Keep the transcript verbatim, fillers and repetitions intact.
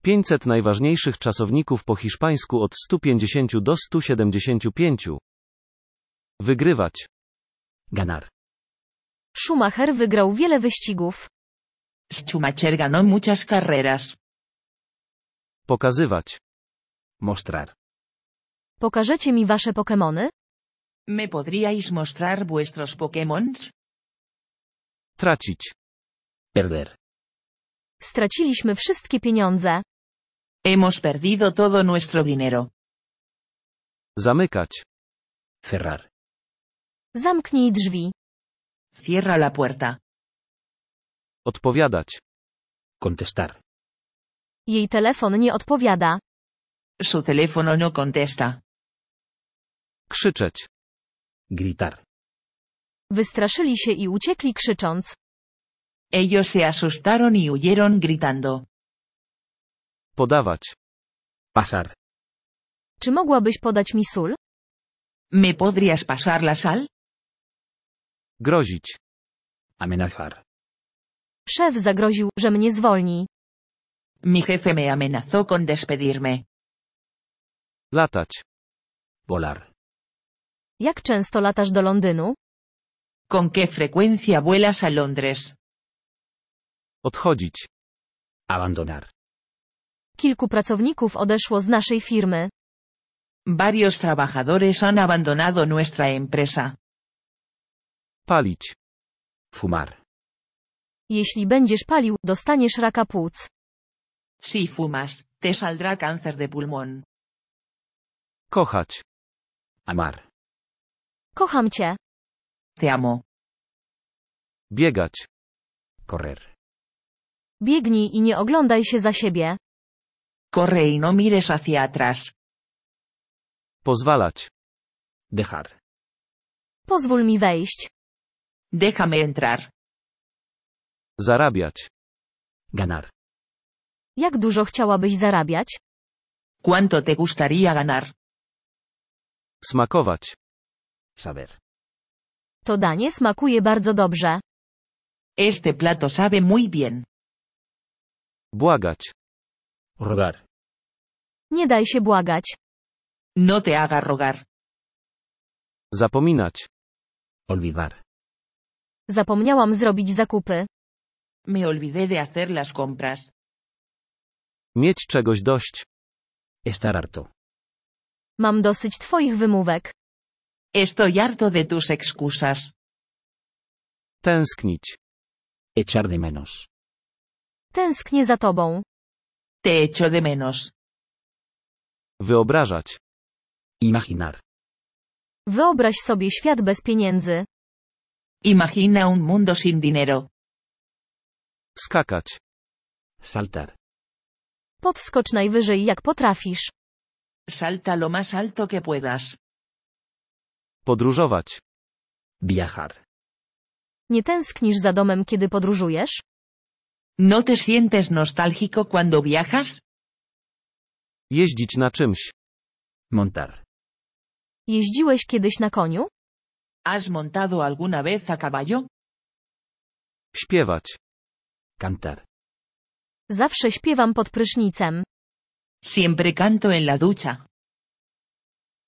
pięćset najważniejszych czasowników po hiszpańsku od stu pięćdziesięciu do stu siedemdziesięciu pięciu. Wygrywać. Ganar. Schumacher wygrał wiele wyścigów. Schumacher ganó muchas carreras. Pokazywać. Mostrar. Pokażecie mi wasze Pokemony? ¿Me podríais mostrar vuestros Pokémons? Tracić. Perder. Straciliśmy wszystkie pieniądze. Hemos perdido todo nuestro dinero. Zamykać. Cerrar. Zamknij drzwi. Cierra la puerta. Odpowiadać. Contestar. Jej telefon nie odpowiada. Su teléfono no contesta. Krzyczeć. Gritar. Wystraszyli się i uciekli krzycząc. Ellos se asustaron y huyeron gritando. Podawać. Pasar. Czy mogłabyś podać mi sól? ¿Me podrías pasar la sal? Grozić. Amenazar. Szef zagroził, że mnie zwolni. Mi jefe me amenazó con despedirme. Latać. Volar. Jak często latasz do Londynu? ¿Con qué frecuencia vuelas a Londres? Odchodzić. Abandonar. Kilku pracowników odeszło z naszej firmy. Varios trabajadores han abandonado nuestra empresa. Palić. Fumar. Jeśli będziesz palił, dostaniesz raka płuc. Si fumas, te saldrá cáncer de pulmón. Kochać. Amar. Kocham cię. Te amo. Biegać. Correr. Biegnij i nie oglądaj się za siebie. Corre y no mires hacia atrás. Pozwalać. Dejar. Pozwól mi wejść. Déjame entrar. Zarabiać. Ganar. Jak dużo chciałabyś zarabiać? ¿Cuánto te gustaría ganar? Smakować. Saber. To danie smakuje bardzo dobrze. Este plato sabe muy bien. Błagać. Rogar. Nie daj się błagać. No te haga rogar. Zapominać. Olvidar. Zapomniałam zrobić zakupy. Me olvidé de hacer las compras. Mieć czegoś dość. Estar harto. Mam dosyć twoich wymówek. Estoy harto de tus excusas. Tęsknić. Echar de menos. Tęsknię za tobą. Te echo de menos. Wyobrażać. Imaginar. Wyobraź sobie świat bez pieniędzy. Imagina un mundo sin dinero. Skakać. Saltar. Podskocz najwyżej jak potrafisz. Salta lo más alto que puedas. Podróżować. Viajar. Nie tęsknisz za domem, kiedy podróżujesz? ¿No te sientes nostálgico cuando viajas? Jeździć na czymś. Montar. Jeździłeś kiedyś na koniu? ¿Has montado alguna vez a caballo? Śpiewać. Cantar. Zawsze śpiewam pod prysznicem. Siempre canto en la ducha.